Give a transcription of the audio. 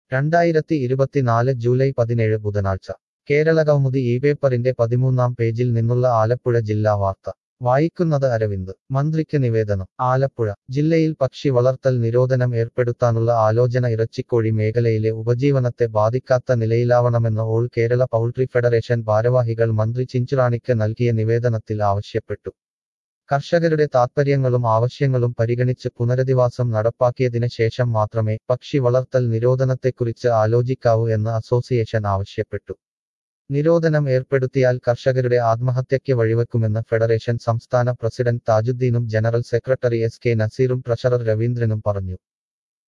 2024 July 17 ബുധനാഴ്ച കേരളകൗമുദി ഈ പേപ്പറിന്റെ 13-ാം പേജിൽ നിന്നുള്ള ആലപ്പുഴ ജില്ലാ വാർത്ത വായിക്കുന്നത് അരവിന്ദ്. മന്ത്രിക്ക് നിവേദനം. ആലപ്പുഴ ജില്ലയിൽ പക്ഷി വളർത്തൽ നിരോധനം ഏർപ്പെടുത്താനുള്ള ആലോചന ഇറച്ചിക്കോഴി മേഖലയിലെ ഉപജീവനത്തെ ബാധിക്കാത്ത നിലയിലാവണമെന്ന് ഓൾ കേരള പൗൾട്രി ഫെഡറേഷൻ ഭാരവാഹികൾ മന്ത്രി ചിഞ്ചുറാണിക്ക് നൽകിയ നിവേദനത്തിൽ ആവശ്യപ്പെട്ടു. കർഷകരുടെ താത്പര്യങ്ങളും ആവശ്യങ്ങളും പരിഗണിച്ച് പുനരധിവാസം നടപ്പാക്കിയതിന് ശേഷം മാത്രമേ പക്ഷി വളർത്തൽ നിരോധനത്തെക്കുറിച്ച് ആലോചിക്കാവൂ എന്ന് അസോസിയേഷൻ ആവശ്യപ്പെട്ടു. നിരോധനം ഏർപ്പെടുത്തിയാൽ കർഷകരുടെ ആത്മഹത്യയ്ക്ക് വഴിവെക്കുമെന്ന് ഫെഡറേഷൻ സംസ്ഥാന പ്രസിഡന്റ് താജുദ്ദീനും ജനറൽ സെക്രട്ടറി എസ് കെ നസീറും ട്രഷറർ രവീന്ദ്രനും പറഞ്ഞു.